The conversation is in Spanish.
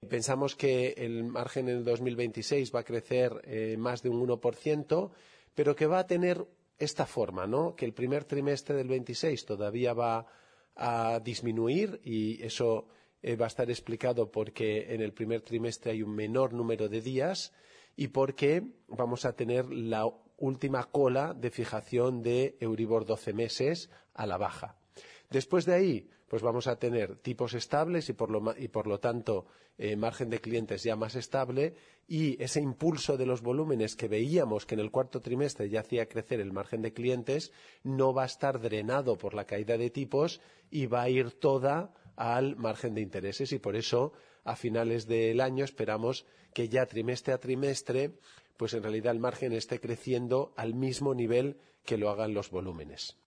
Pensamos que el margen en el 2026 va a crecer más de un 1%, pero que va a tener esta forma, ¿no? Que el primer trimestre del 26 todavía va a disminuir y eso va a estar explicado porque en el primer trimestre hay un menor número de días y porque vamos a tener la última cola de fijación de Euribor 12 meses a la baja. Después de ahí, pues vamos a tener tipos estables y por lo tanto margen de clientes ya más estable y ese impulso de los volúmenes que veíamos que en el cuarto trimestre ya hacía crecer el margen de clientes no va a estar drenado por la caída de tipos y va a ir toda al margen de intereses y por eso a finales del año esperamos que ya trimestre a trimestre pues en realidad el margen esté creciendo al mismo nivel que lo hagan los volúmenes.